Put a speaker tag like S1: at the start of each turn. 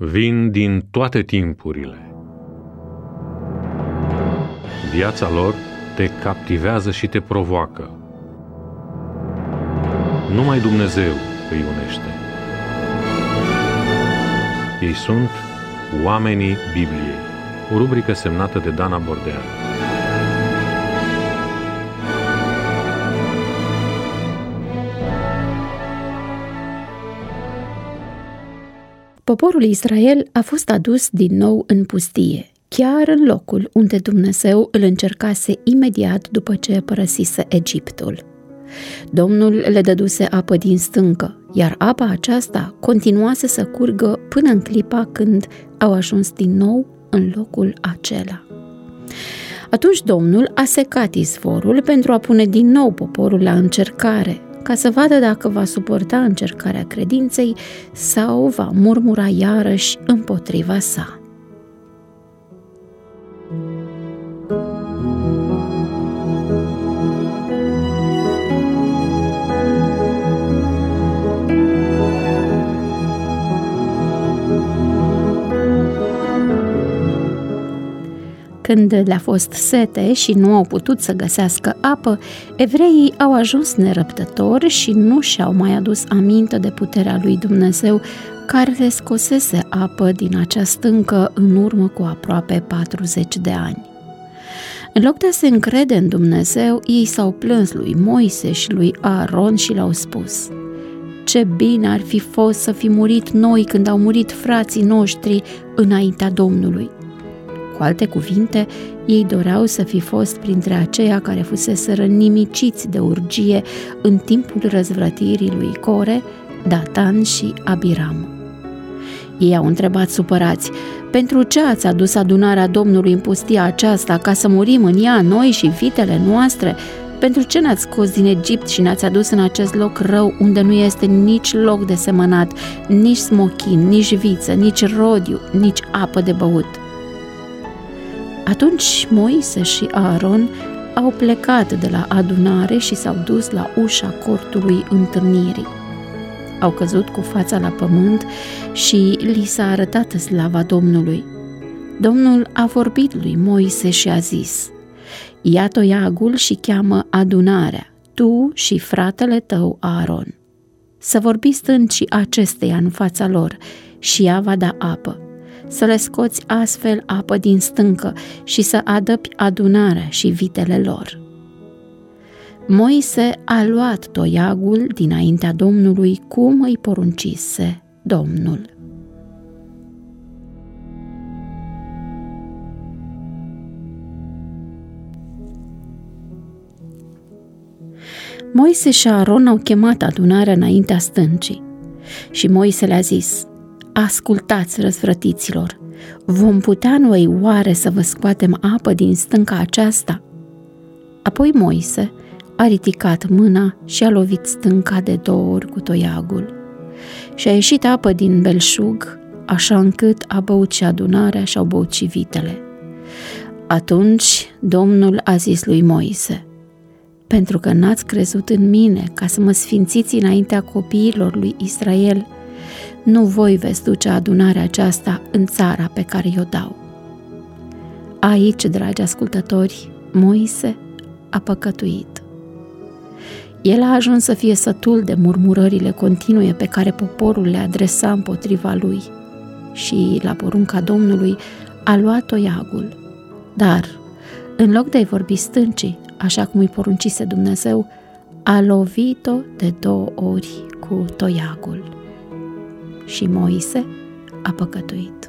S1: vin din toate timpurile. Viața lor te captivează și te provoacă. Numai Dumnezeu îi unește. Ei sunt oamenii Bibliei, o rubrică semnată de Dana Bordean.
S2: Poporul Israel a fost adus din nou în pustie, chiar în locul unde Dumnezeu îl încercase imediat după ce părăsise Egiptul. Domnul le dăduse apă din stâncă, iar apa aceasta continuase să curgă până în clipa când au ajuns din nou în locul acela. Atunci Domnul a secat izvorul pentru a pune din nou poporul la încercare, ca să vadă dacă va suporta încercarea credinței sau va murmura iarăși împotriva sa. Când le-a fost sete și nu au putut să găsească apă, evreii au ajuns nerăbdători și nu și-au mai adus aminte de puterea lui Dumnezeu, care le scosese apă din acea stâncă în urmă cu aproape 40 de ani. În loc de a se încrede în Dumnezeu, ei s-au plâns lui Moise și lui Aaron și le-au spus: ce bine ar fi fost să fi murit noi când au murit frații noștri înaintea Domnului. Cu alte cuvinte, ei doreau să fi fost printre aceia care fuseseră nimiciți de urgie în timpul răzvrătirii lui Core, Datan și Abiram. Ei au întrebat supărați: pentru ce ați adus adunarea Domnului în pustia aceasta, ca să murim în ea noi și vitele noastre? Pentru ce ne-ați scos din Egipt și ne-ați adus în acest loc rău, unde nu este nici loc de semănat, nici smochin, nici viță, nici rodiu, nici apă de băut? Atunci Moise și Aaron au plecat de la adunare și s-au dus la ușa cortului întâlnirii. Au căzut cu fața la pământ și li s-a arătat slava Domnului. Domnul a vorbit lui Moise și a zis: ia toiagul și cheamă adunarea, tu și fratele tău Aaron. Să vorbiți stâncii acesteia în fața lor și ea va da apă. Să le scoți astfel apă din stâncă și să adăpi adunarea și vitele lor. Moise a luat toiagul dinaintea Domnului cum îi poruncise Domnul. Moise și Aaron au chemat adunarea înaintea stâncii și Moise le-a zis: ascultați, răzvrătiților, vom putea noi oare să vă scoatem apă din stânca aceasta? Apoi Moise a ridicat mâna și a lovit stânca de 2 ori cu toiagul. Și a ieșit apă din belșug, așa încât a băut și adunarea și au băut și vitele. Atunci Domnul a zis lui Moise: pentru că n-ați crezut în mine ca să mă sfințiți înaintea copiilor lui Israel, nu voi veți duce adunarea aceasta în țara pe care i-o dau. Aici, dragi ascultători, Moise a păcătuit. El a ajuns să fie sătul de murmurările continue pe care poporul le adresa împotriva lui și, la porunca Domnului, a luat toiagul. Dar, în loc de a-i vorbi stâncii, așa cum îi poruncise Dumnezeu, a lovit-o de 2 ori cu toiagul. Și Moise a păcătuit.